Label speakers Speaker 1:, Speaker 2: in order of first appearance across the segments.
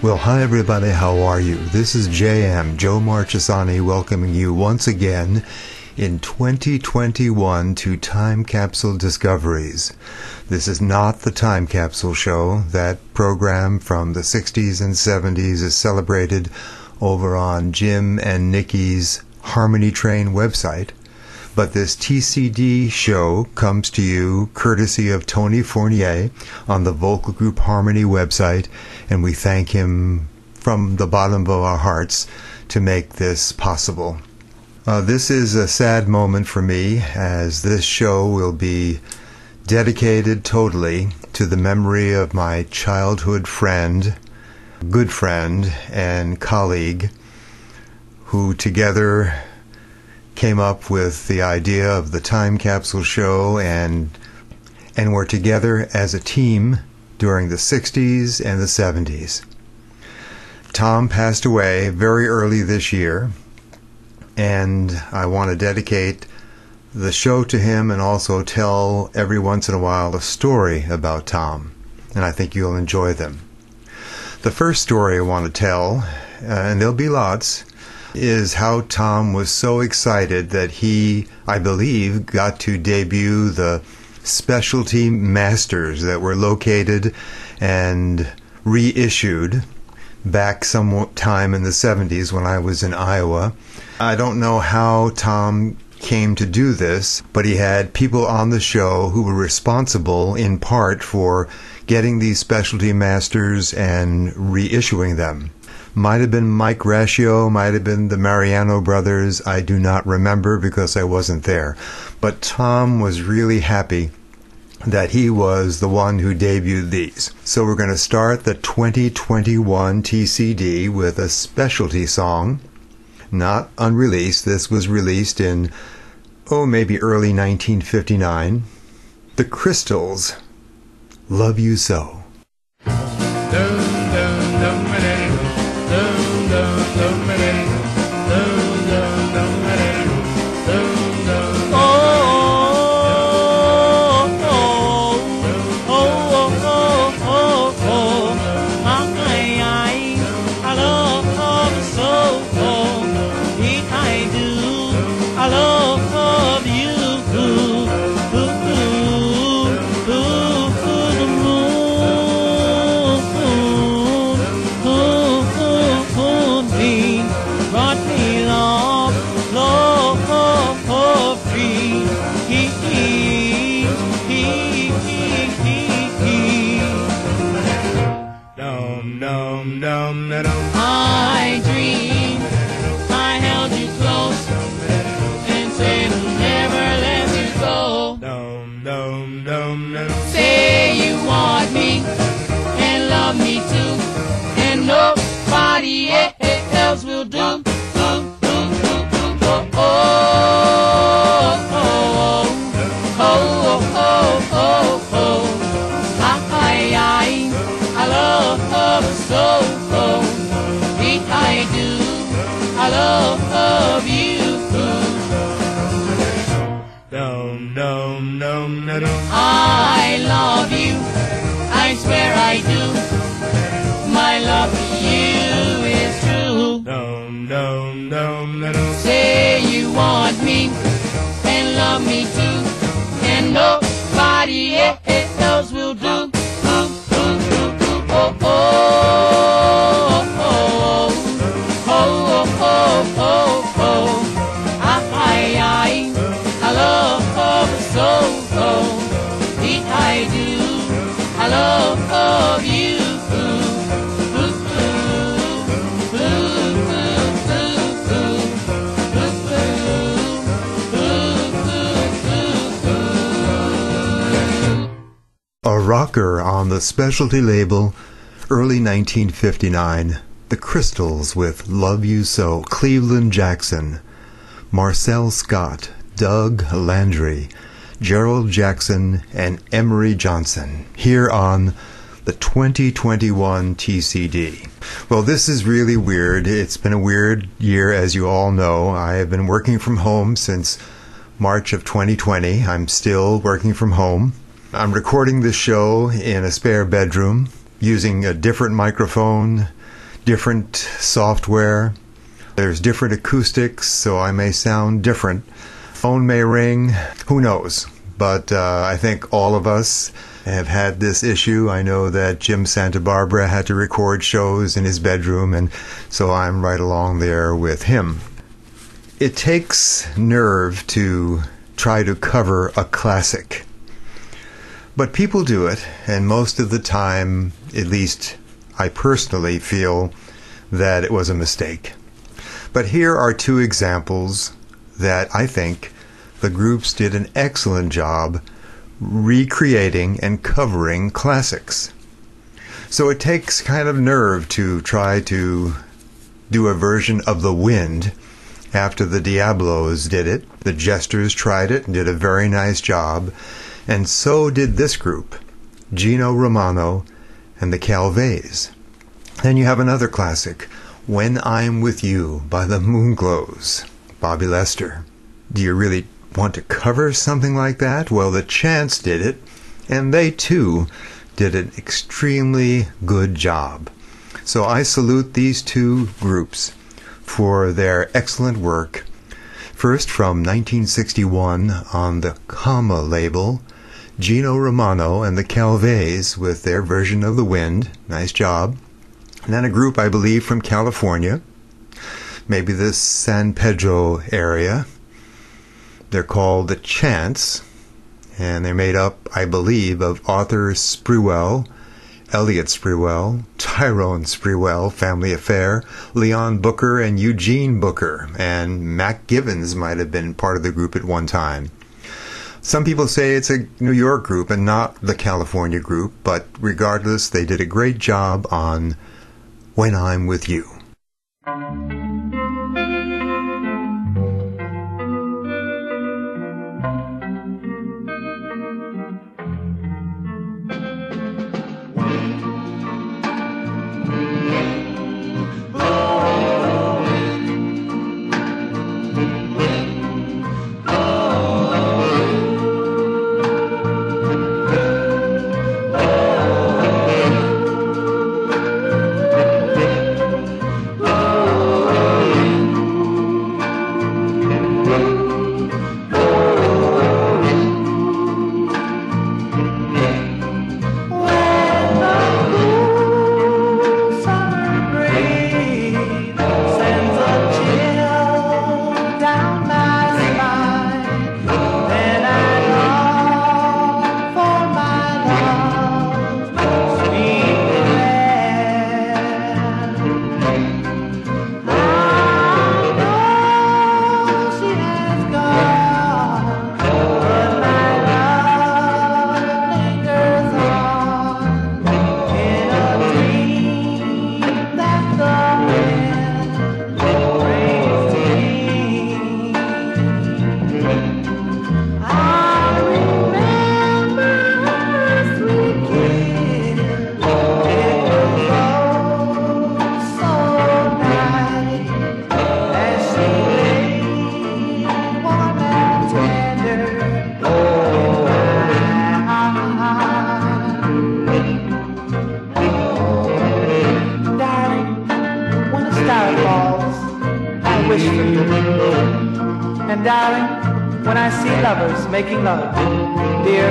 Speaker 1: Well, hi everybody, how are you? This is JM, Joe Marchesani, welcoming you once again in 2021 to Time Capsule Discoveries. This is not the Time Capsule Show. That program from the 60s and 70s is celebrated over on Jim and Nikki's Harmony Train website. But this TCD show comes to you courtesy of Tony Fournier on the Vocal Group Harmony website, and we thank him from the bottom of our hearts to make this possible. This is a sad moment for me, as this show will be dedicated totally to the memory of my childhood friend, good friend, and colleague, who together came up with the idea of the Time Capsule Show and were together as a team during the 60s and the 70s. Tom passed away very early this year, and I want to dedicate the show to him and also tell every once in a while a story about Tom, and I think you'll enjoy them. The first story I want to tell, and there'll be lots, is how Tom was so excited that he, I believe, got to debut the specialty masters that were located and reissued back some time in the 70s when I was in Iowa. I don't know how Tom came to do this, but he had people on the show who were responsible in part for getting these specialty masters and reissuing them. Might have been Mike Ratio, might have been the Mariano brothers. I do not remember because I wasn't there. But Tom was really happy that he was the one who debuted these. So we're going to start the 2021 TCD with a specialty song, not unreleased. This was released in, maybe early 1959. The Crystals, Love You So.
Speaker 2: I dreamed I held you close and said I'll never let you go. Say you want me and love me too, and nobody else will do. I love so. I love you. I love you. I swear I do. My love for you is true. Say you want me and love me too, and nobody else will do. I love so. I do. I love you.
Speaker 1: A rocker on the specialty label, early 1959, The Crystals with Love You So, Cleveland Jackson, Marcel Scott, Doug Landry, Gerald Jackson, and Emery Johnson, here on the 2021 TCD. Well, this is really weird. It's been a weird year, as you all know. I have been working from home since March of 2020. I'm still working from home. I'm recording this show in a spare bedroom using a different microphone different software. There's different acoustics, so I may sound different. Phone may ring, who knows? But I think all of us have had this issue. I know that Jim Santa Barbara had to record shows in his bedroom, and so I'm right along there with him. It takes nerve to try to cover a classic. But people do it, and most of the time, at least I personally feel that it was a mistake. But here are two examples that I think the groups did an excellent job recreating and covering classics. So it takes kind of nerve to try to do a version of The Wind after the Diablos did it. The Jesters tried it and did a very nice job, and so did this group, Gino Romano and the Calvés. Then you have another classic, When I'm With You by the Moonglows, Bobby Lester. Do you really want to cover something like that? Well, the Chants did it, and they too did an extremely good job. So I salute these two groups for their excellent work. First, from 1961 on the Comma label, Gino Romano and the Calvés with their version of The Wind. Nice job. And then a group, I believe, from California, maybe the San Pedro area. They're called the Chants, and they're made up, I believe, of Arthur Sprewell, Elliot Sprewell, Tyrone Sprewell, Family Affair, Leon Booker, and Eugene Booker, and Mac Givens might have been part of the group at one time. Some people say it's a New York group and not the California group, but regardless, they did a great job on When I'm With You.
Speaker 3: And darling, when I see lovers making love, dear,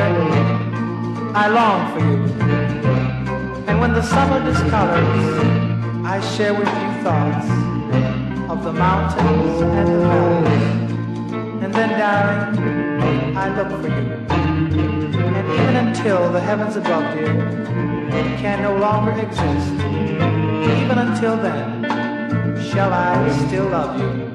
Speaker 3: I long for you. And when the summer discolors, I share with you thoughts of the mountains and the valleys. And then, darling, I look for you. And even until the heavens above, dear, can no longer exist, even until then, shall I still love you?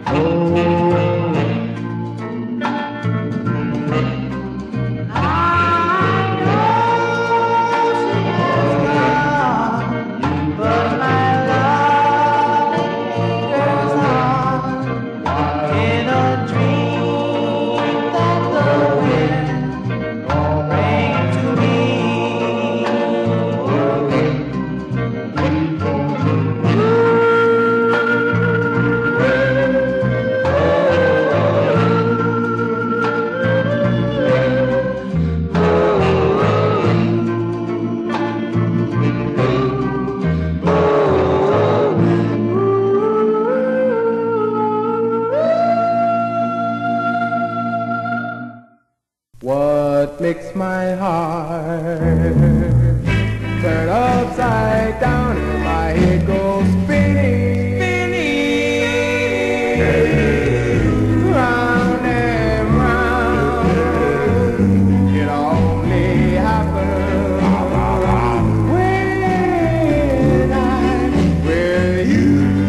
Speaker 4: makes my heart turn upside down and my head goes spinning, spinning, round and round. It only happens when I'm with you.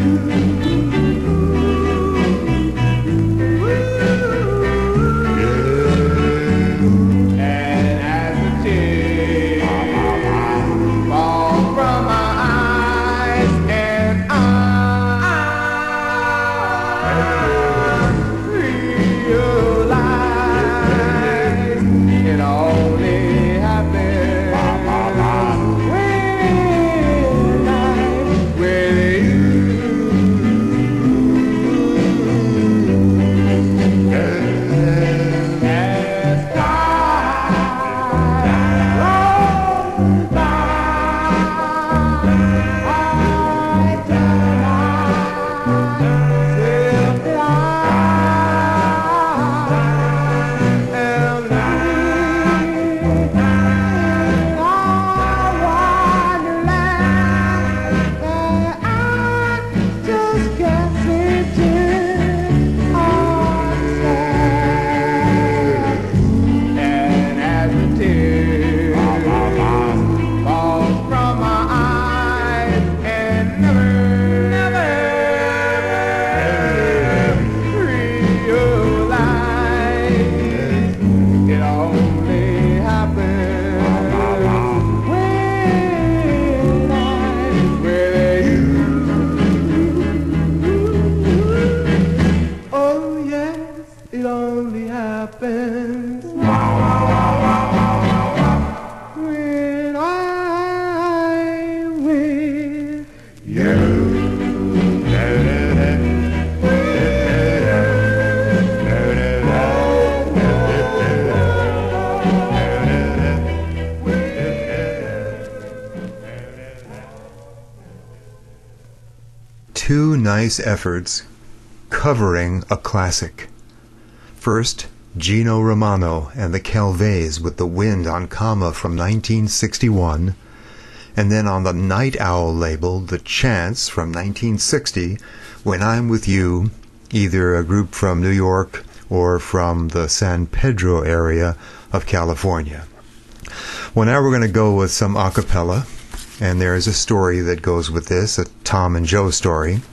Speaker 4: And as the tears fall from my eyes and I realize it only happens when I'm with you. As time rolls by, I tell myself that I am living in a wonderland that I just can't seem to understand. And as the tears fall from my eyes and never realize it only happens when I'm with you. Oh yes, it only happens when I'm with you.
Speaker 1: Two nice efforts covering a classic. First, Gino Romano and the Calves with The Wind on Comma from 1961, and then on the Night Owl label, The Chance from 1960, When I'm With You, either a group from New York or from the San Pedro area of California. Well, now we're going to go with some a cappella, and there is a story that goes with this, a Tom and Joe story.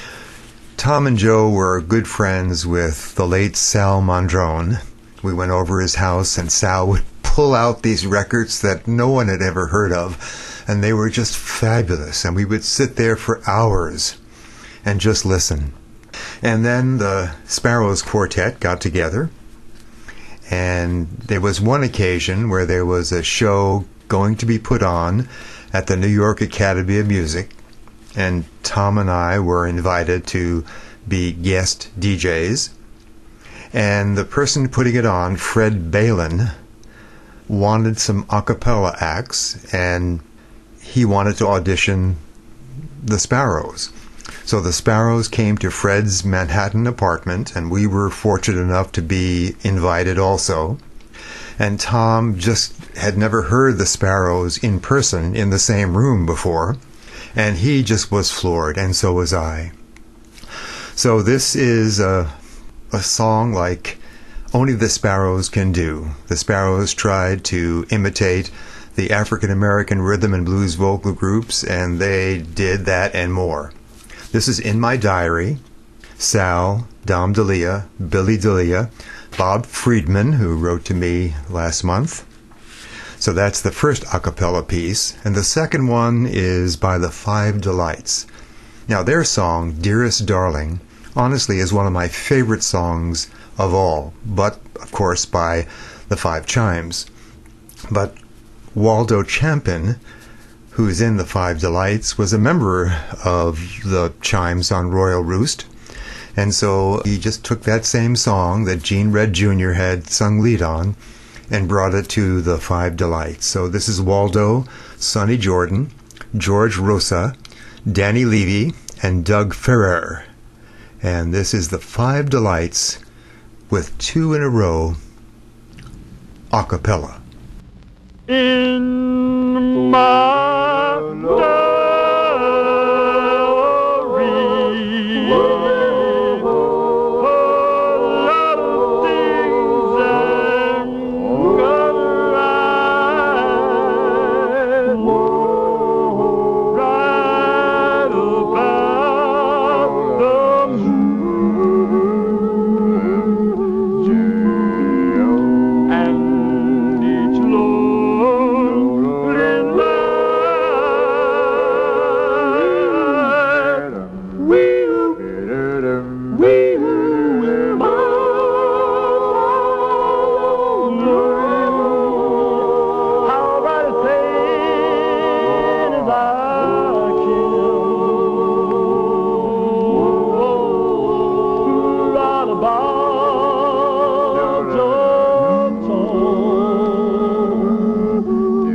Speaker 1: Tom and Joe were good friends with the late Sal Mondrone. We went over his house, and Sal would pull out these records that no one had ever heard of, and they were just fabulous, and we would sit there for hours and just listen. And then the Sparrows Quartet got together, and there was one occasion where there was a show going to be put on at the New York Academy of Music, and Tom and I were invited to be guest DJs. And the person putting it on, Fred Balin, wanted some a cappella acts, and he wanted to audition the Sparrows. So the Sparrows came to Fred's Manhattan apartment, and we were fortunate enough to be invited also. And Tom just had never heard the Sparrows in person in the same room before, and he just was floored, and so was I. So this is a song like only the Sparrows can do. The Sparrows tried to imitate the African American rhythm and blues vocal groups, and they did that and more. This is In My Diary. Sal, Dom Delia, Billy Delia, Bob Friedman, who wrote to me last month. So that's the first a cappella piece. And the second one is by the Five Delights. Now, their song, Dearest Darling, honestly is one of my favorite songs of all, but, of course, by the Five Chimes. But Waldo Champin, who's in the Five Delights, was a member of the Chimes on Royal Roost. And so he just took that same song that Gene Redd Jr. had sung lead on and brought it to the Five Delights. So this is Waldo, Sonny Jordan, George Rosa, Danny Levy, and Doug Ferrer. And this is the Five Delights with two in a row a cappella.
Speaker 5: In my diary, a lot of things I'm gonna write about the moon and each lonely night. How about a thing as I can write about your tongue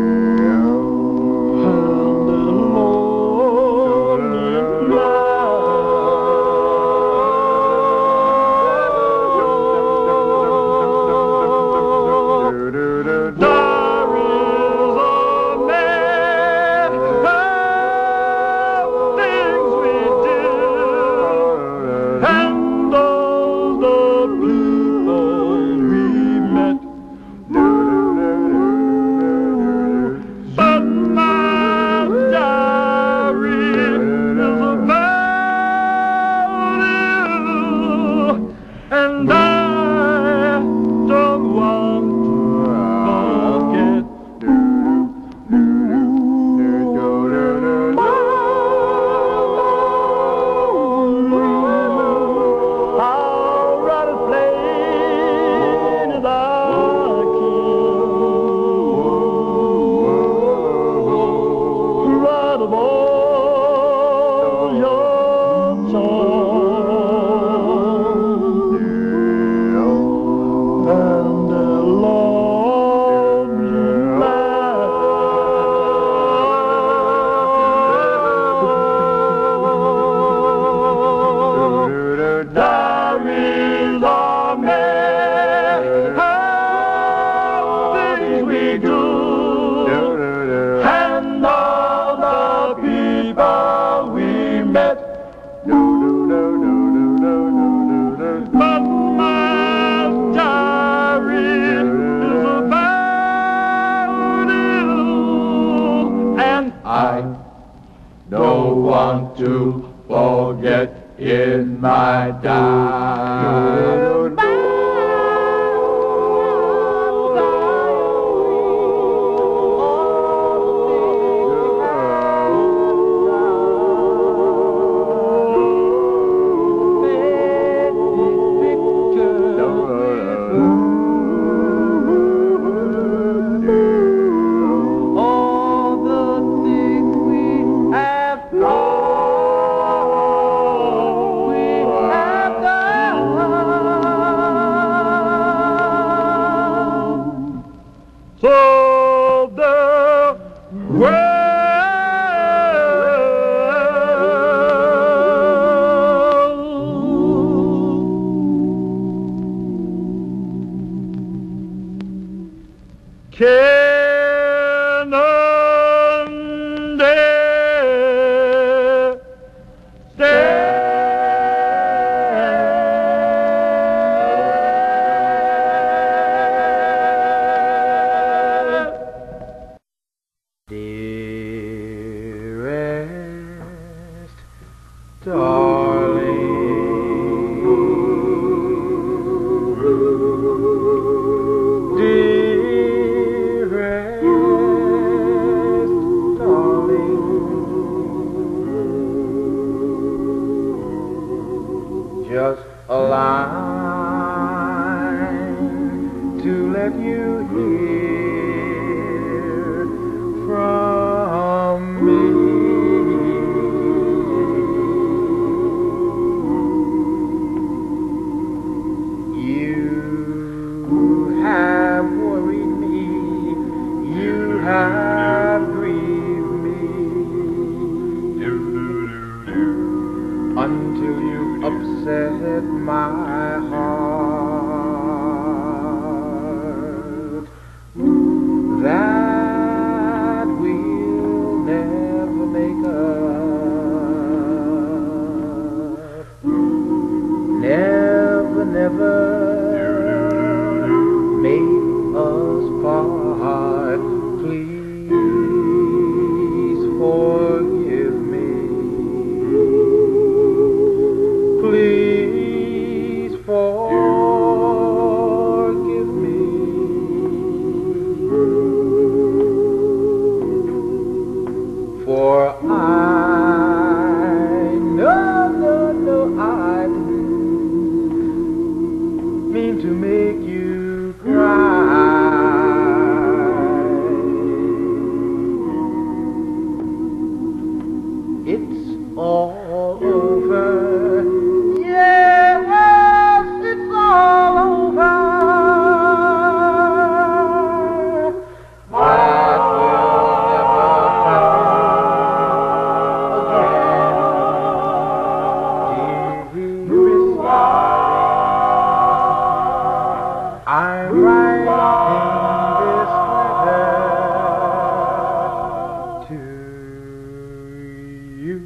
Speaker 5: and the lonely night. Diaries are made of things we did and all the people we met. But my diary is about you, and I don't want to forget. I'll write as plain as I can. Write of all your songs and the lonely night. Diaries are made of things we do and all the people we met. But my diary is about you, and I don't want to forget in my diary. All the things we have done, we have done. So the world can understand. Dearest darling, dearest darling, just a line to let you hear from me. You have worried me, you have grieved me, until you upset my heart.
Speaker 3: never made us part. Please forgive me. Please forgive me. For I know I didn't mean to make you cry. It's all over. Yes, it's all over. That will never happen again. Dearest, I'm writing this letter to you.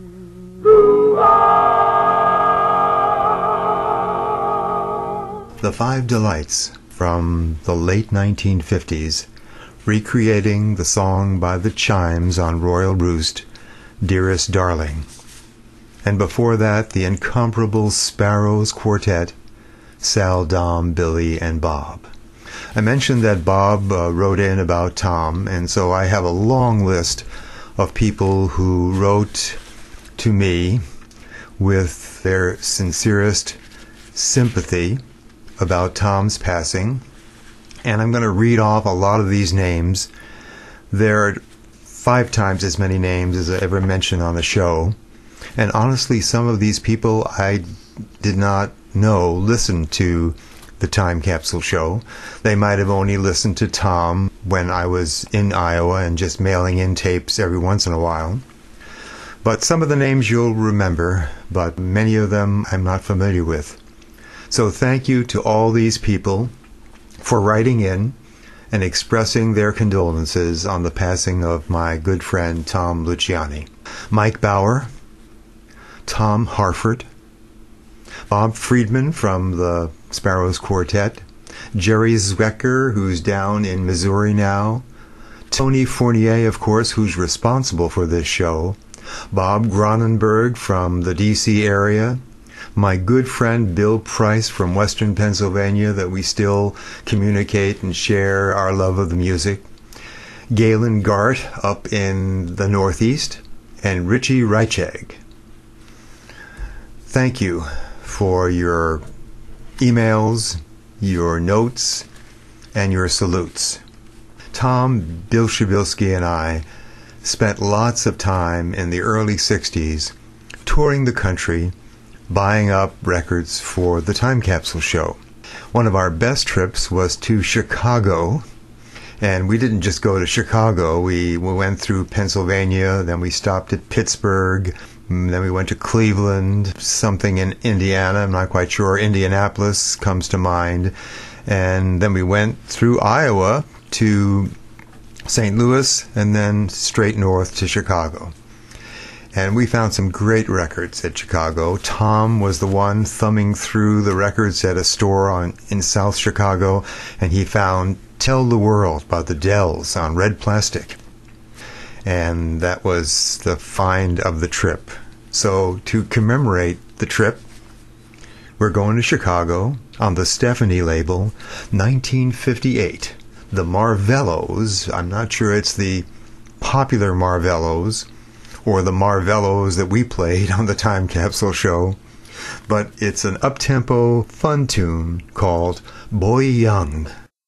Speaker 1: The Five Delights from the late 1950s, recreating the song by the Chimes on Royal Roost, Dearest Darling. And before that, the incomparable Sparrows Quartet, Sal, Dom, Billy, and Bob. I mentioned that Bob wrote in about Tom, and so I have a long list of people who wrote to me with their sincerest sympathy about Tom's passing. And I'm going to read off a lot of these names. There are 5 times as many names as I ever mentioned on the show. And honestly, some of these people I did not know listened to the Time Capsule show. They might have only listened to Tom when I was in Iowa and just mailing in tapes every once in a while. But some of the names you'll remember, but many of them I'm not familiar with. So thank you to all these people for writing in and expressing their condolences on the passing of my good friend Tom Luciani. Mike Bauer, Tom Harford, Bob Friedman from the Sparrows Quartet, Jerry Zwecker, who's down in Missouri now, Tony Fournier, of course, who's responsible for this show, Bob Gronenberg from the D.C. area, my good friend Bill Price from Western Pennsylvania, that we still communicate and share our love of the music, Galen Gart up in the Northeast, and Richie Reicheg. Thank you for your emails, your notes, and your salutes. Tom, Bill Shabilsky, and I spent lots of time in the early 60s touring the country, buying up records for the Time Capsule show. One of our best trips was to Chicago, and we didn't just go to Chicago. We went through Pennsylvania, then we stopped at Pittsburgh, then we went to Cleveland, something in Indiana, I'm not quite sure, Indianapolis comes to mind, and then we went through Iowa to St. Louis, and then straight north to Chicago. And we found some great records at Chicago. Tom was the one thumbing through the records at a store in South Chicago, and he found Tell the World by the Dells on red plastic. And that was the find of the trip. So to commemorate the trip, we're going to Chicago on the Stephanie label, 1958. The Marvellos, I'm not sure it's the popular Marvellos, or the Marvellos that we played on the Time Capsule show, but it's an up-tempo, fun tune called Boy Young.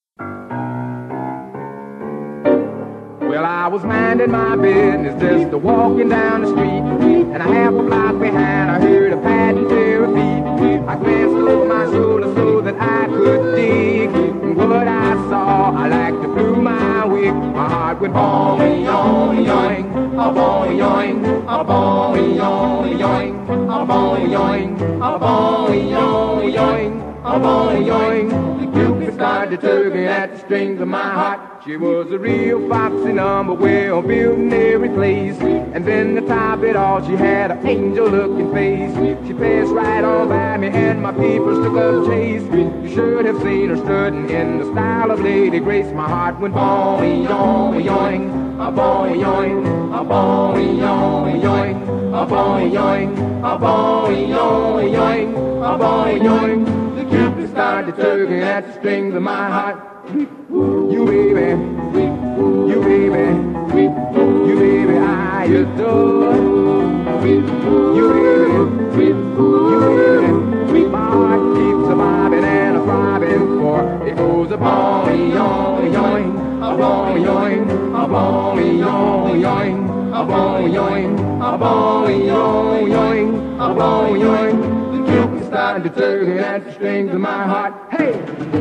Speaker 6: Well, I was minding my business, just walking down the street, and a half a block behind I heard a patent beat. I glanced over my shoulder so that I could dig what I saw. I like to blew my wig, my heart went boing, yoing, yoing, a boing, yoing, a boing, yoing, yoing, a boing, yoing, a boing, yoing, yoing, a boing, yoing. The Cupid started started tugging at the strings of my heart. She was a real foxy number, well built in every place. And then to top it all, she had an angel-looking face. She passed right on by me, and my people took up chase. You should have seen her strutting in the style of Lady Grace. My heart went boing, yoing, yoing, a boing, yoing, a boing, yoing, yoing, a boing, yoing, a boing, yoing, yoing, a boing, yoing. The Cupid started tugging at the strings of my heart. You baby, you baby, you baby, I adore. You baby, you baby, my heart keeps a bobbing and a throbbing, for it goes a boing, yoing, yoing, a boing, yoing, a boing, yoing, yoing, a boing, yoing, a boing, yoing, yoing, a boing, yoing. The Cupid started tugging at the strings of my heart. Hey!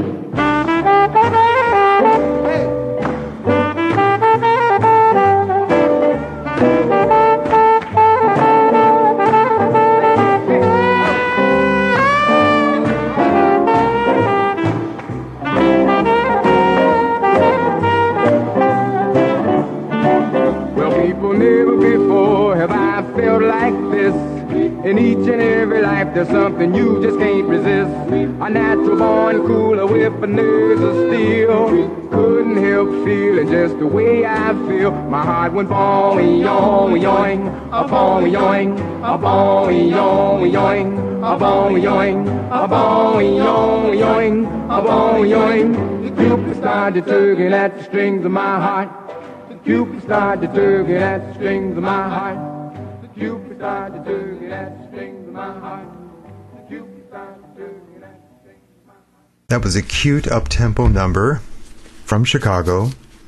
Speaker 6: Well, people, never before have I felt like this. In each and every life there's something you just can't resist. A natural born cooler with a nerves of steel. Couldn't help feeling just the way I feel. My heart went boing, yoing, yoing, a boing, yoing, a boing, yoing, yoing, a boing, yoing, a boing, yoing, yoing, a boing, yoing. The Cupid started tugging at the strings of my heart. The Cupid started tugging at the strings of my heart. The Cupid started tugging at the strings of my heart. The Cupid started tugging at the strings of my heart.
Speaker 1: That was a cute up-tempo number from Chicago,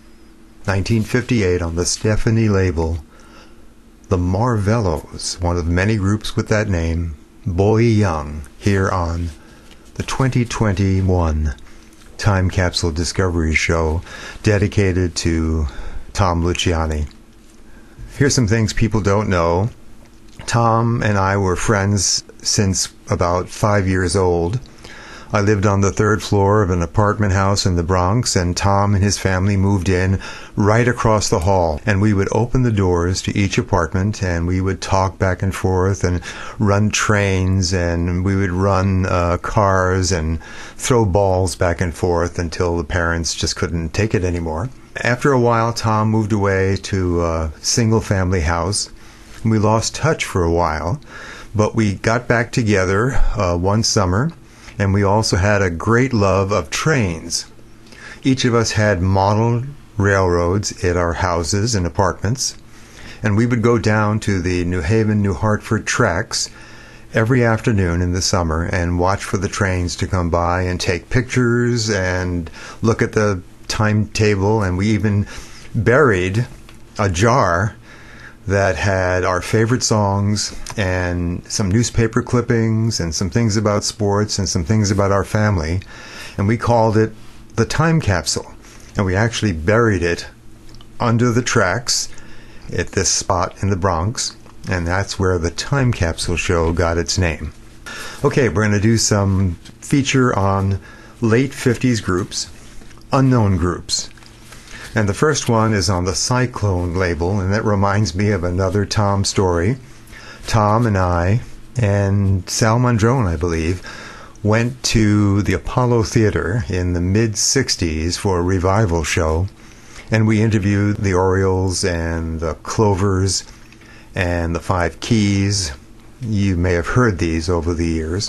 Speaker 1: 1958, on the Stephanie label. The Marvellos, one of many groups with that name, Boy Young, here on the 2021 Time Capsule Discovery Show, dedicated to Tom Luciani. Here's some things people don't know. Tom and I were friends since about 5 years old. I lived on the third floor of an apartment house in the Bronx, and Tom and his family moved in right across the hall. And we would open the doors to each apartment, and we would talk back and forth and run trains, and we would run cars and throw balls back and forth until the parents just couldn't take it anymore. After a while, Tom moved away to a single-family house. We lost touch for a while, but we got back together one summer, and we also had a great love of trains. Each of us had model railroads at our houses and apartments, and we would go down to the New Haven, New Hartford tracks every afternoon in the summer and watch for the trains to come by and take pictures and look at the timetable. And we even buried a jar that had our favorite songs and some newspaper clippings and some things about sports and some things about our family, and we called it the Time Capsule. And we actually buried it under the tracks at this spot in the Bronx, and that's where the Time Capsule Show got its name. Okay, we're going to do some feature on late 50s groups, unknown groups. And the first one is on the Cyclone label, and that reminds me of another Tom story. Tom and I, and Sal Mondrone, I believe, went to the Apollo Theater in the mid-60s for a revival show, and we interviewed the Orioles and the Clovers and the Five Keys. You may have heard these over the years.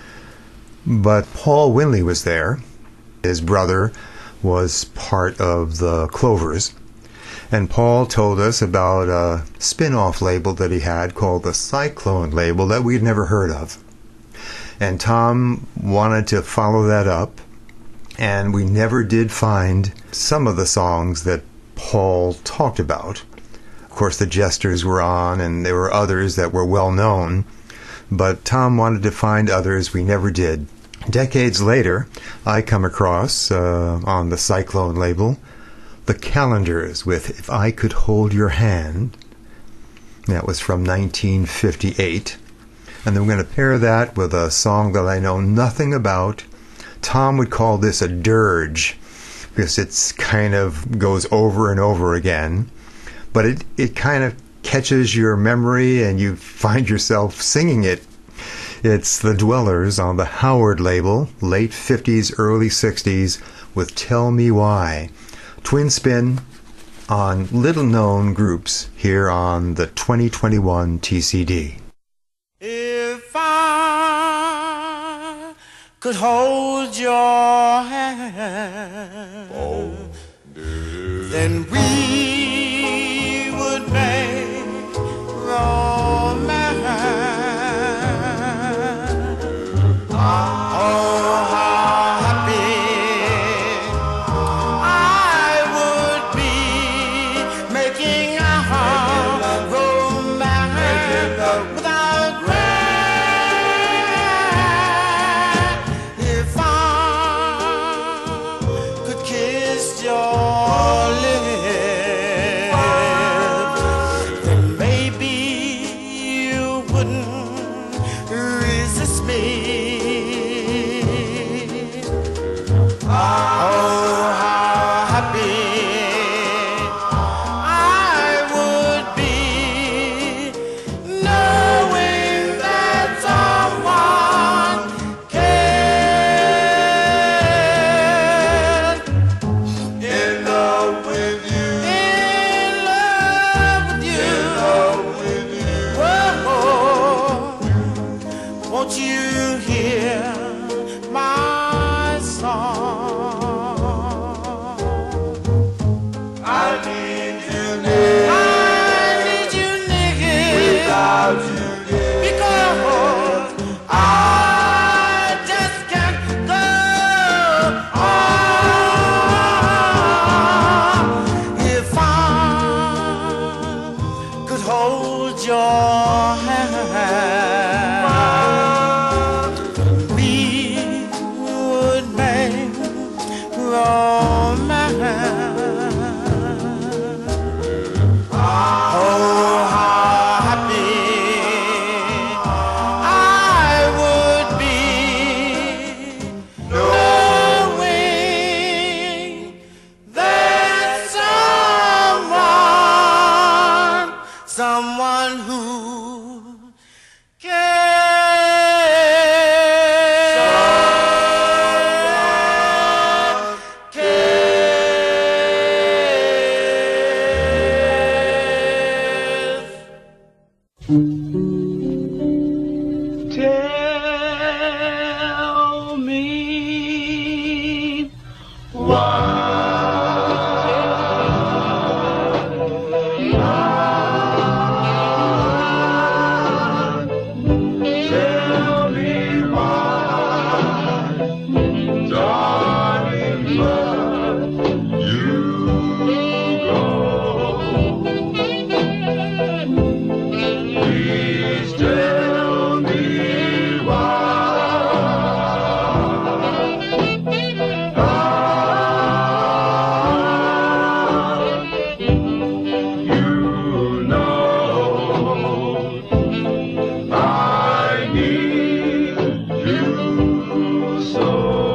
Speaker 1: But Paul Winley was there. His brother was part of the Clovers, and Paul told us about a spin-off label that he had called the Cyclone label that we'd never heard of. And Tom wanted to follow that up, and we never did find some of the songs that Paul talked about. Of course, the Jesters were on, and there were others that were well known, but Tom wanted to find others we never did. Decades later, I come across, on the Cyclone label, the Calendars with If I Could Hold Your Hand. That was from 1958. And then we're going to pair that with a song that I know nothing about, Tom would call this a dirge because it's kind of goes over and over again, but it kind of catches your memory and you find yourself singing it. It's The Dwellers on the Howard label, late 50s, early 60s, with Tell Me Why. Twin spin on little-known groups here on the 2021 TCD.
Speaker 2: If I could hold your hand, then we would make romance. Oh, how happy I would be making our romance without rain. If I could kiss your lips, then maybe you wouldn't resist me. Oh, how happy I would be knowing that someone cared. In love with you. In love with you. In love with you. Whoa, won't you hear my song? I need you, nigga. I need you, nigga. Without you, nigga. Because I just can't go on. If I could hold your hand, we would make romance. Oh, how happy I would be knowing that someone who tell me
Speaker 5: Tell me why, darling, must you go? Please tell me you know I need you so.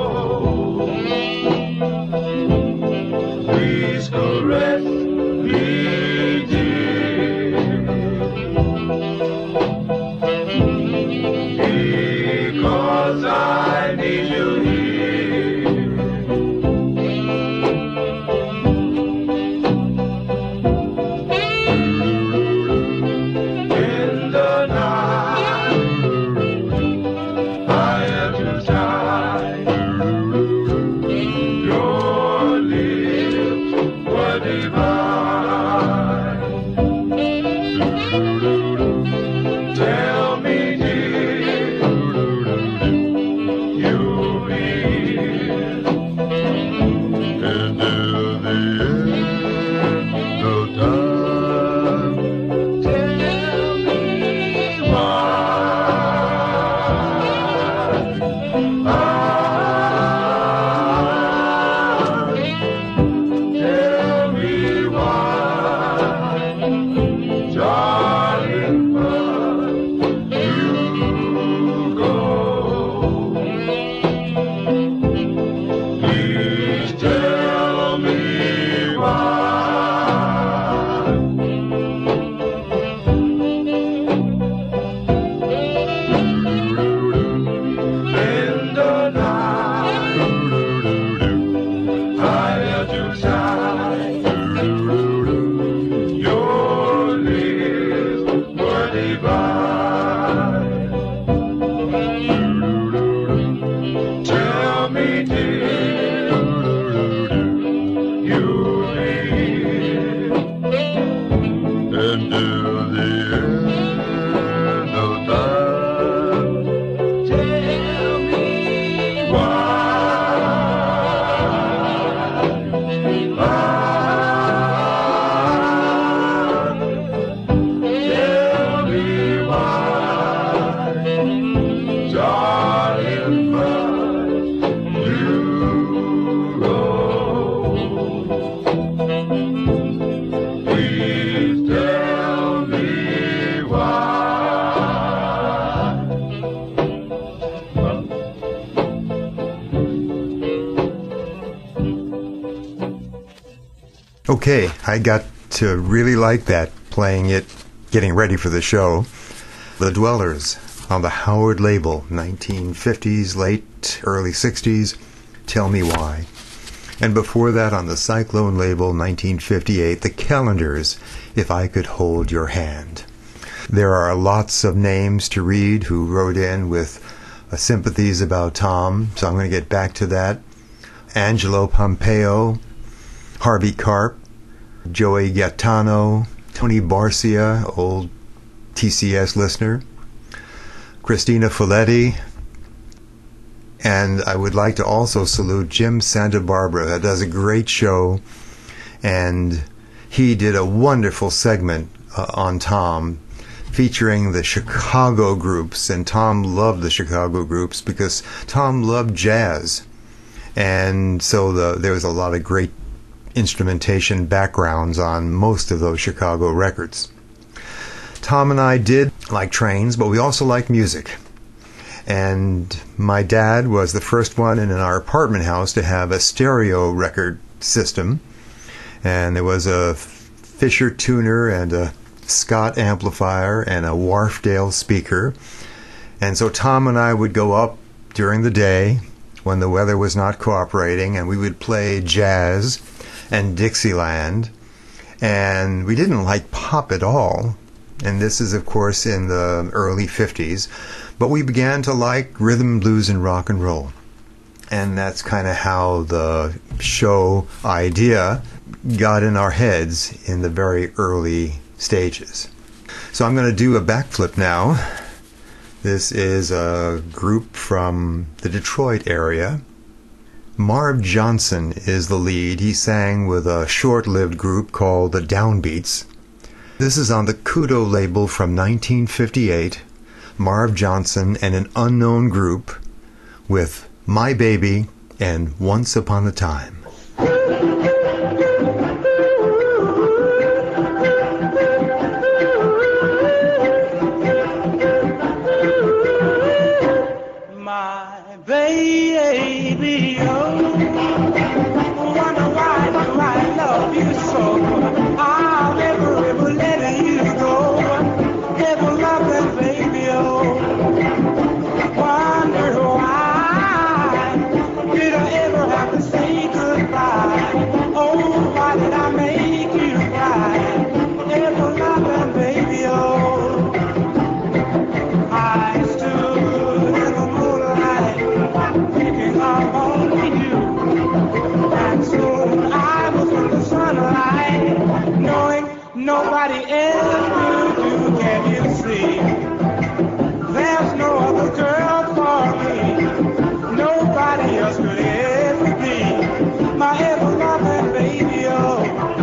Speaker 1: Okay, I got to really like that, playing it, getting ready for the show. The Dwellers on the Howard label, 1950s, late, early 60s, Tell Me Why. And before that, on the Cyclone label, 1958, The Calendars, If I Could Hold Your Hand. There are lots of names to read who wrote in with sympathies about Tom, so I'm going to get back to that. Angelo Pompeo, Harvey Karp, Joey Gaetano, Tony Barcia, old TCS listener, Christina Folletti, and I would like to also salute Jim Santa Barbara, that does a great show, and he did a wonderful segment on Tom featuring the Chicago groups, and Tom loved the Chicago groups because Tom loved jazz, and so there was a lot of great instrumentation backgrounds on most of those Chicago records. Tom and I did like trains, but we also like music. And my dad was the first one in our apartment house to have a stereo record system. And there was a Fisher tuner and a Scott amplifier and a Wharfdale speaker. And so Tom and I would go up during the day when the weather was not cooperating, and we would play jazz and Dixieland. And we didn't like pop at all. And this is, of course, in the early 50s. But we began to like rhythm, blues, and rock and roll. And that's kind of how the show idea got in our heads in the very early stages. So I'm going to do a backflip now. This is a group from the Detroit area. Marv Johnson is the lead. He sang with a short-lived group called the Downbeats. This is on the Kudo label from 1958. Marv Johnson and an unknown group with My Baby and Once Upon a Time.
Speaker 4: My baby, oh, wonder why do I love you so? I'll never ever let you go. Never love that baby, oh. Wonder why did I ever have to say goodbye? Oh, why did I make you cry? Never love that baby, oh. I stood in the moonlight, thinking of only you. And soon I was in the sunlight, knowing nobody else could do. Can you see? There's no other girl for me. Nobody else could ever be my ever-loving baby, oh.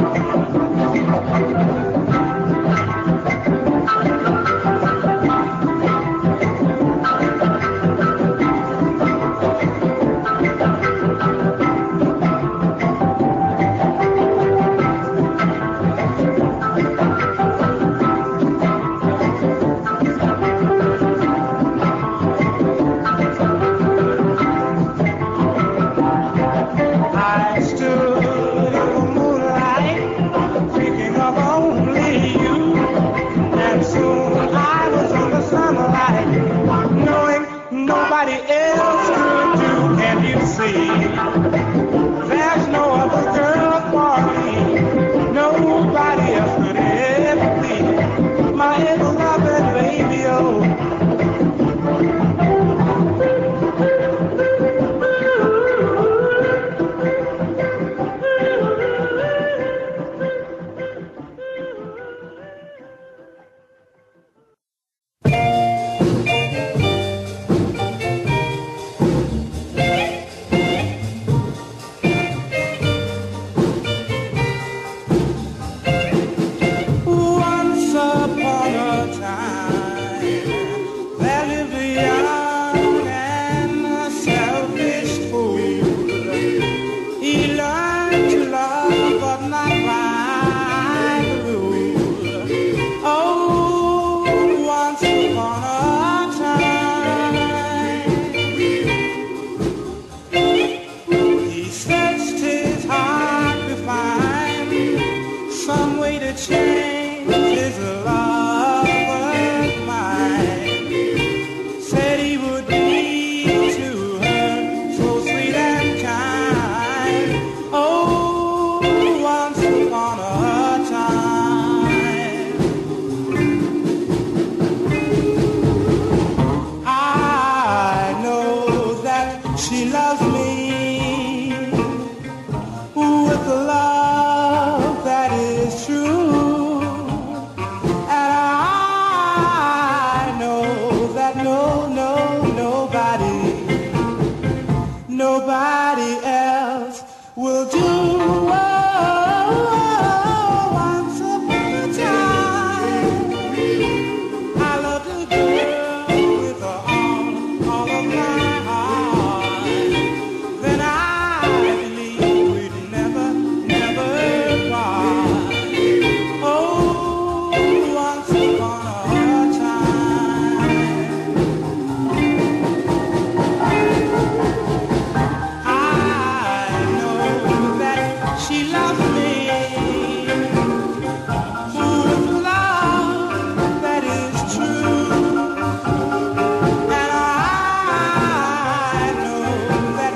Speaker 4: she loves me with a love that is true. And I know that nobody else will do. Once upon a time, I loved a girl with all of my heart. Then I believed we'd never part. Oh, once upon a time, I know that she loves me with love that is true. And I know that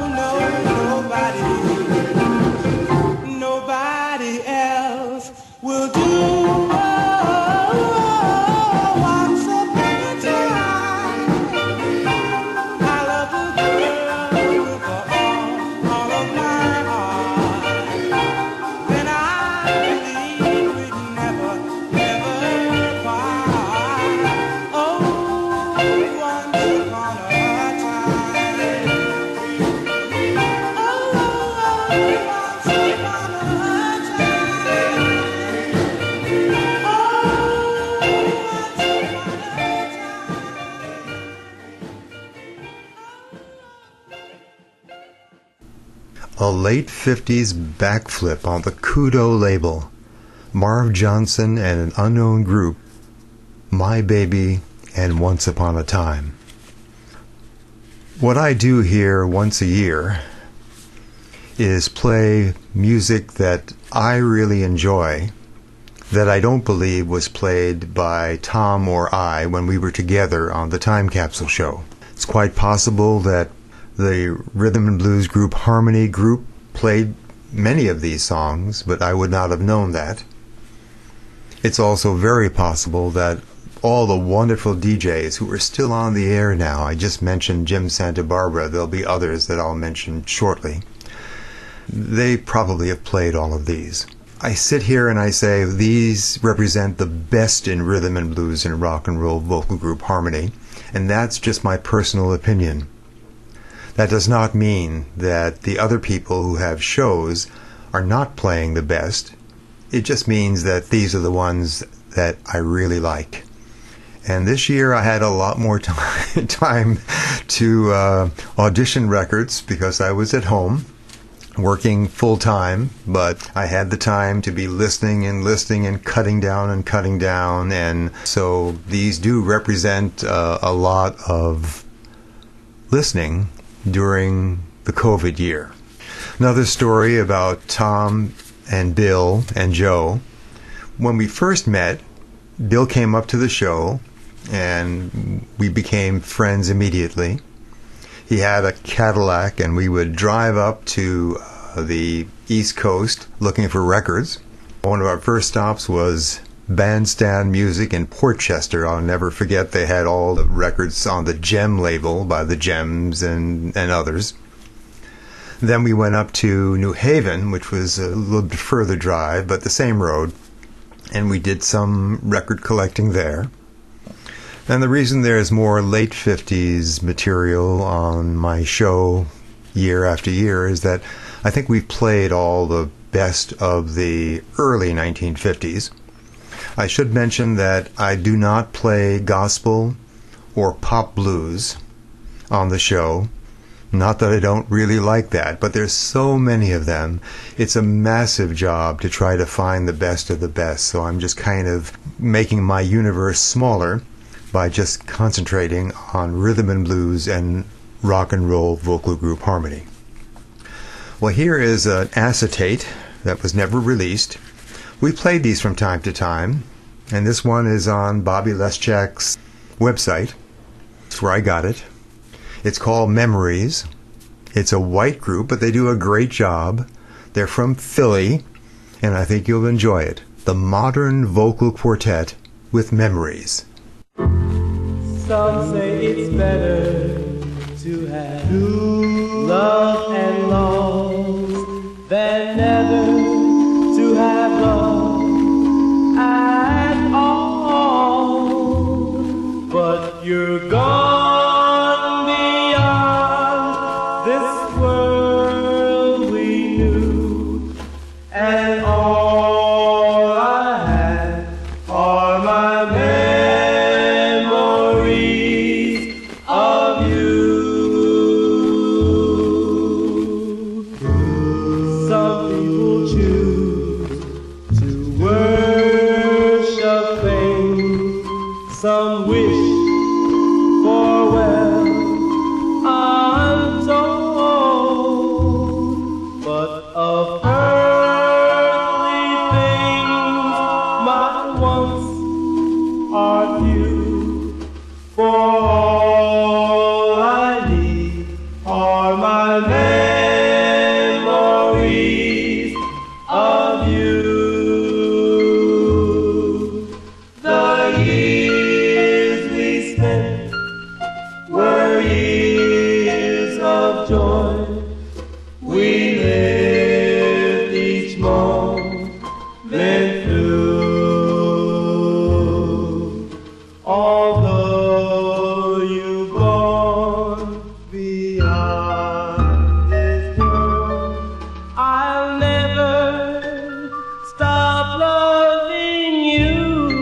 Speaker 4: nobody else will do. Once upon a time, I loved a girl with all of my heart. Then I believed we'd never part. Oh, once upon a time. Oh, once upon a time. Oh,
Speaker 1: A late 50s backflip on the Kudo label. Marv Johnson and an unknown group, My Baby and Once Upon a Time. What I do here once a year is play music that I really enjoy, that I don't believe was played by Tom or I when we were together on the Time Capsule show. It's quite possible that the rhythm and blues group Harmony Group played many of these songs, but I would not have known that. It's also very possible that all the wonderful DJs who are still on the air now, I just mentioned Jim Santa Barbara, there'll be others that I'll mention shortly, they probably have played all of these. I sit here and I say these represent the best in rhythm and blues and rock and roll vocal group Harmony, and that's just my personal opinion. That does not mean that the other people who have shows are not playing the best. It just means that these are the ones that I really like. And this year I had a lot more time to audition records because I was at home working full time, but I had the time to be listening and cutting down, and so these do represent a lot of listening during the COVID year. Another story about Tom and Bill and Joe. When we first met, Bill came up to the show and we became friends immediately. He had a Cadillac and we would drive up to the East Coast looking for records. One of our first stops was Bandstand Music in Port Chester. I'll never forget, they had all the records on the Gem label by the Gems and others. Then we went up to New Haven, which was a little bit further drive, but the same road, and we did some record collecting there. And the reason there's more late 50s material on my show year after year is that I think we've played all the best of the early 1950s. I should mention that I do not play gospel or pop blues on the show. Not that I don't really like that, but there's so many of them. It's a massive job to try to find the best of the best, so I'm just kind of making my universe smaller by just concentrating on rhythm and blues and rock and roll vocal group Harmony. Well, here is an acetate that was never released. We played these from time to time, and this one is on Bobby Leschak's website. That's where I got it. It's called Memories. It's a white group, but they do a great job. They're from Philly, and I think you'll enjoy it. The Modern Vocal Quartet with Memories.
Speaker 3: Some say it's better to have
Speaker 4: this world we knew, and all I had are my memories of you. Some people choose to worship fame, some wish for well untold, but of earthly things my wants are few. For all I need are my memories of you. The years we spent were years of joy. We lived each moment through. Although you've gone beyond this world, I'll never stop loving you.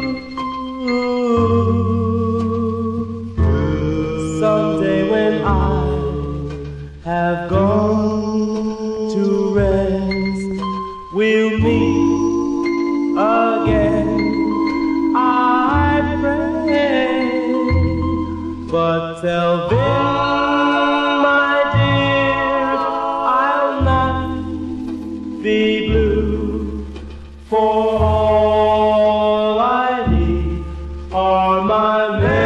Speaker 4: Someday when I have gone to rest, we'll meet again, I pray. But till then, my dear, I'll not be blue, for all I need are my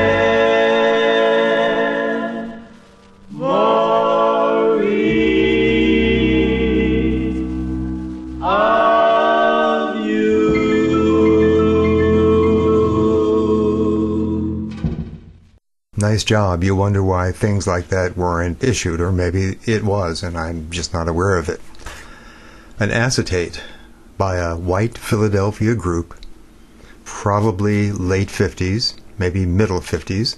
Speaker 4: memories of you.
Speaker 1: Nice job. You wonder why things like that weren't issued, or maybe it was, and I'm just not aware of it. An acetate by a white Philadelphia group, probably late 50s, maybe middle 50s,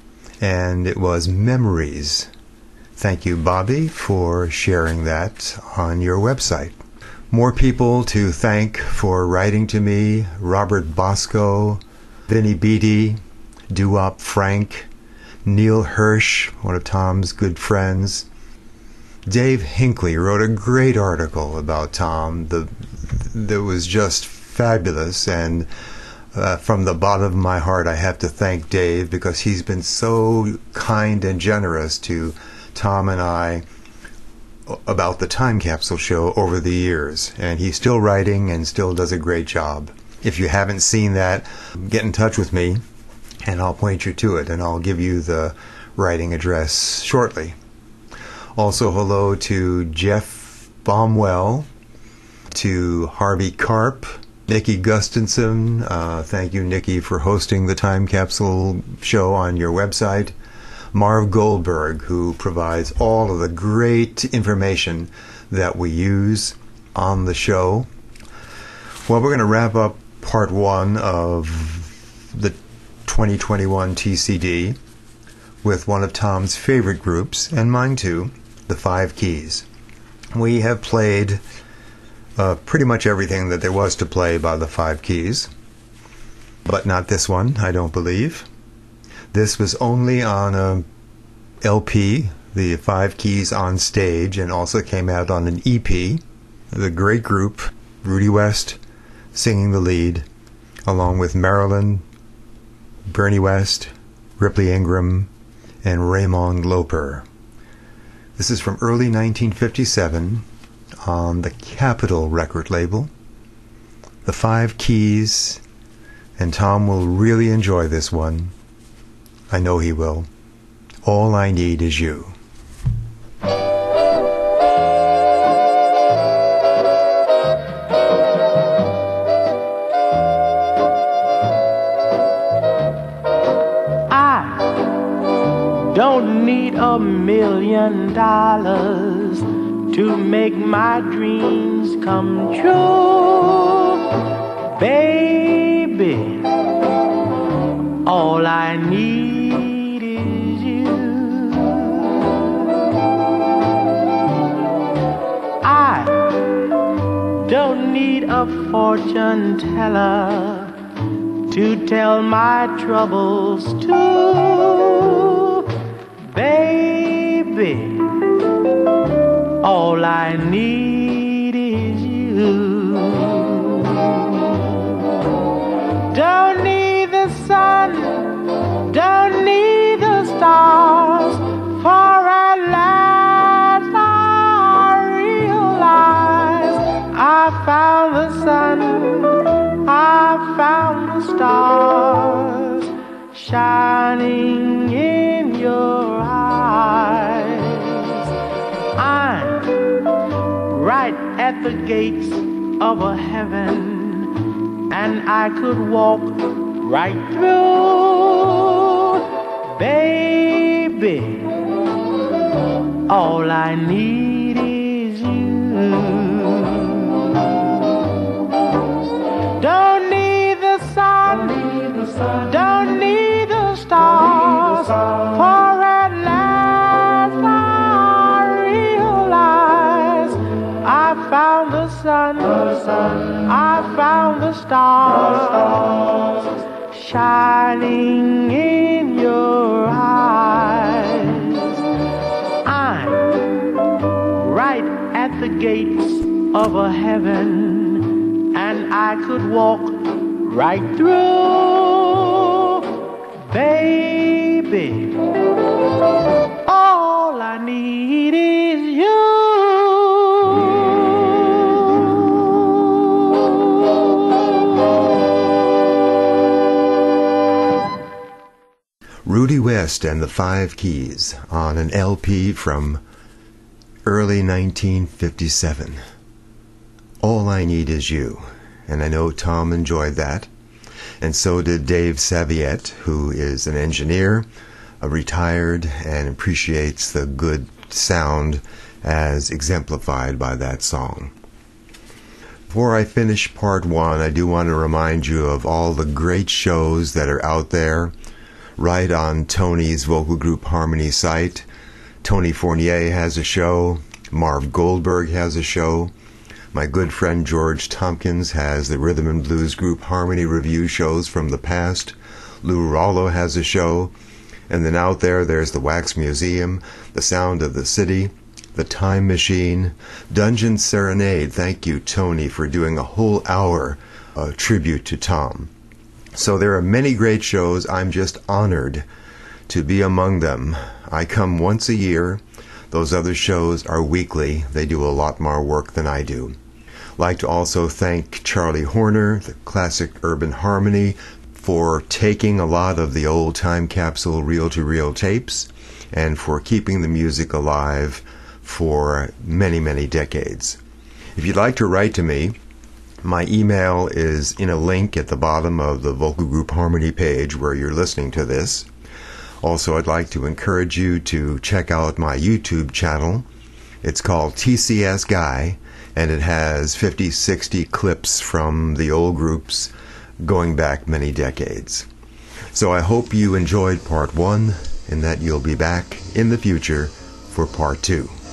Speaker 1: and it was Memories. Thank you, Bobby, for sharing that on your website. More people to thank for writing to me: Robert Bosco, Vinny Beatty, Doo-Wop Frank, Neil Hirsch, one of Tom's good friends. Dave Hinckley wrote a great article about Tom that was just fabulous, and from the bottom of my heart I have to thank Dave, because he's been so kind and generous to Tom and I about the Time Capsule show over the years, and he's still writing and still does a great job. If you haven't seen that, get in touch with me and I'll point you to it, and I'll give you the writing address shortly. Also, hello to Jeff Baumwell, to Harvey Karp, Nikki Gustafson. Thank you, Nikki, for hosting the Time Capsule show on your website. Marv Goldberg, who provides all of the great information that we use on the show. Well, we're going to wrap up part one of the 2021 TCD with one of Tom's favorite groups, and mine too, the Five Keys. We have played pretty much everything that there was to play by the Five Keys, but not this one, I don't believe. This was only on a LP, the Five Keys on Stage, and also came out on an EP. The great group, Rudy West singing the lead, along with Marilyn, Bernie West, Ripley Ingram, and Raymond Loper. This is from early 1957 on the Capitol record label. The Five Keys, and Tom will really enjoy this one. I know he will. All I Need Is You.
Speaker 3: Don't need $1 million to make my dreams come true, baby. All I need is you. a fortune teller to tell my troubles to. Baby, all I need is you. Don't need the sun, don't need the stars, for at last I realize I found the sun, I found the stars, shining in your eyes. I'm right at the gates of a heaven, and I could walk right through. Baby, all I need is you. Don't need the sun, don't need the stars, for at last I realize I found the sun, I found the stars, shining in your eyes. I'm right at the gates of a heaven, and I could walk right through. Baby, all I need is you.
Speaker 1: Rudy West and the Five Keys on an LP from early 1957. All I Need Is You. And I know Tom enjoyed that. And so did Dave Saviette, who is an engineer, retired, and appreciates the good sound as exemplified by that song. Before I finish part one, I do want to remind you of all the great shows that are out there right on Tony's vocal group Harmony site. Tony Fournier has a show. Marv Goldberg has a show. My good friend George Tompkins has the Rhythm and Blues group Harmony review shows from the past. Lou Rollo has a show. And then out there's the Wax Museum, the Sound of the City, the Time Machine, Dungeon Serenade. Thank you, Tony, for doing a whole hour tribute to Tom. So there are many great shows. I'm just honored to be among them. I come once a year. Those other shows are weekly. They do a lot more work than I do. I'd like to also thank Charlie Horner, the Classic Urban Harmony, for taking a lot of the old Time Capsule reel-to-reel tapes and for keeping the music alive for many, many decades. If you'd like to write to me, my email is in a link at the bottom of the Vocal Group Harmony page where you're listening to this. Also, I'd like to encourage you to check out my YouTube channel. It's called TCS Guy, and it has 50-60 clips from the old groups going back many decades. So I hope you enjoyed part one and that you'll be back in the future for part two.